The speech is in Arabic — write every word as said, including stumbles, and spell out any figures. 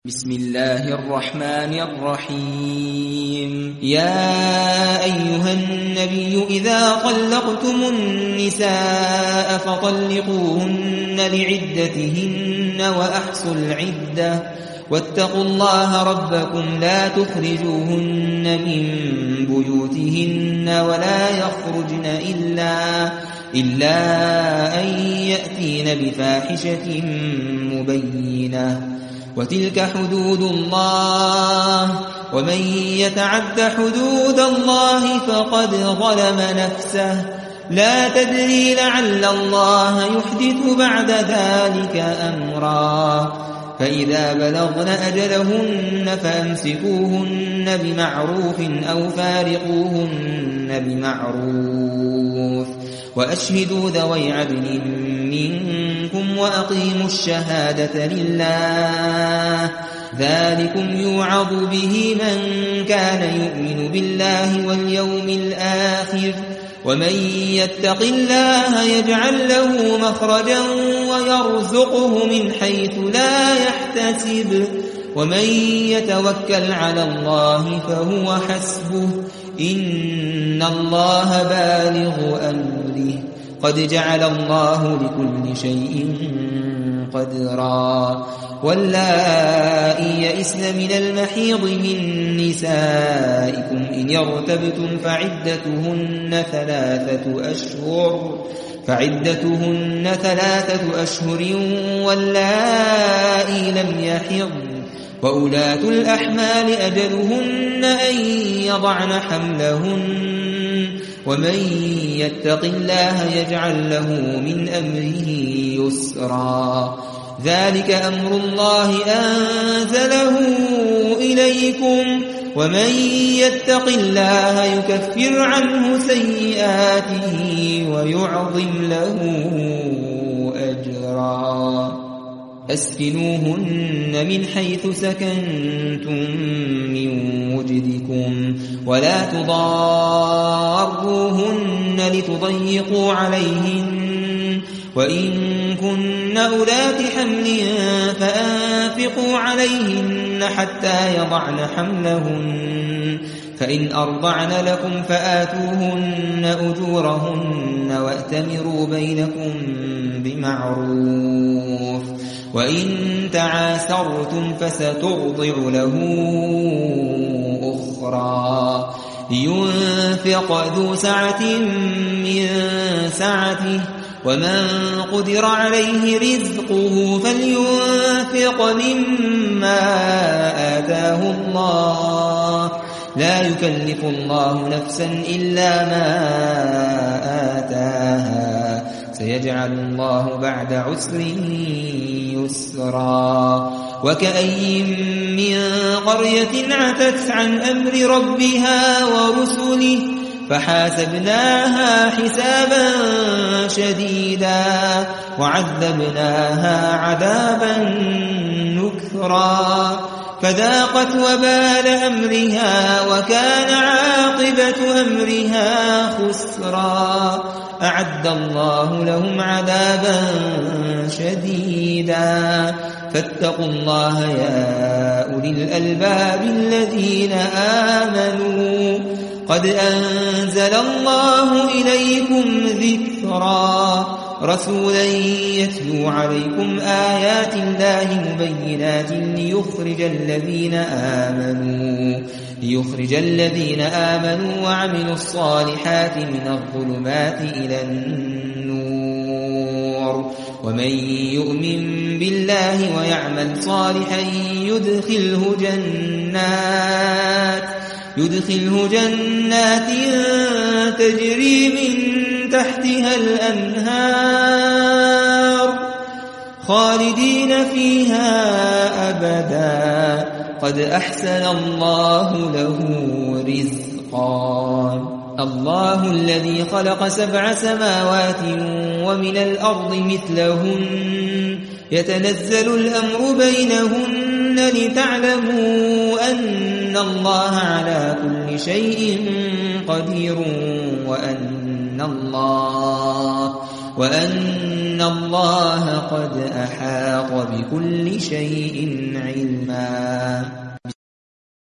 بسم الله الرحمن الرحيم يا أيها النبي إذا طلقتم النساء فطلقوهن لعدتهن وأحصوا العدة واتقوا الله ربكم لا تخرجوهن من بيوتهن ولا يخرجن إلا, إلا أن يأتين بفاحشة مبينة وتلك حدود الله ومن يتعد حدود الله فقد ظلم نفسه لا تدري لعل الله يحدث بعد ذلك أمرا فإذا بلغن أجلهن فأمسكوهن بمعروف أو فارقوهن بمعروف وأشهدوا ذوي عدل منكم وأقيموا الشهادة لله ذلكم يوعظ به من كان يؤمن بالله واليوم الآخر ومن يتق الله يجعل له مخرجا ويرزقه من حيث لا يحتسب ومن يتوكل على الله فهو حسبه إن الله بالغ أمره قد جعل الله لكل شيء قدرا واللائي يئسن من المحيض من نسائكم إن يرتبتم فعدتهن ثلاثة أشهر فعدتهن ثلاثة أشهر واللائي لم يحضن وأولاة الأحمال أجلهن أن يضعن حملهن ومن يتق الله يجعل له من أمره يسرا ذلك أمر الله أنزله إليكم ومن يتق الله يكفر عنه سيئاته ويعظم له أجرا أسكنوهن من حيث سكنتم من وجدكم ولا تضاروهن لتضيقوا عليهن وإن كن أولات حمل فأنفقوا عليهن حتى يضعن حملهن فإن أرضعن لكم فآتوهن أجورهن وأتمروا بينكم بمعروف وإن تعاسرتم فسترضع له أخرى لينفق ذو سعة من سعته ومن قدر عليه رزقه فلينفق مما آتاه الله لا يكلف الله نفسا إلا ما آتاها سيجعل الله بعد عسر يسرا وكأي من قرية عتت عن أمر ربها ورسله فحاسبناها حسابا شديدا وعذبناها عذابا نكرا فذاقت وبال أمرها وكان عاقبة أمرها خسرا أعد الله لهم عذابا شديدا فاتقوا الله يا أولي الألباب الذين آمنوا قد أنزل الله إليكم ذكرا رسولا يتلو عليكم آيات الله مبينات ليخرج الذين آمنوا ليخرج الذين آمنوا وعملوا الصالحات من الظلمات إلى النور ومن يؤمن بالله ويعمل صالحا يدخله جنات يدخله جنات تجري من تحتها الأنهار خالدين فيها أبدا قد أحسن الله له رزقا الله الذي خلق سبع سماوات ومن الأرض مثلهن يتنزل الأمر بينهن لتعلموا أن الله على كل شيء قدير وأن الله وأن إن الله قد أحاط بكل شيء علما.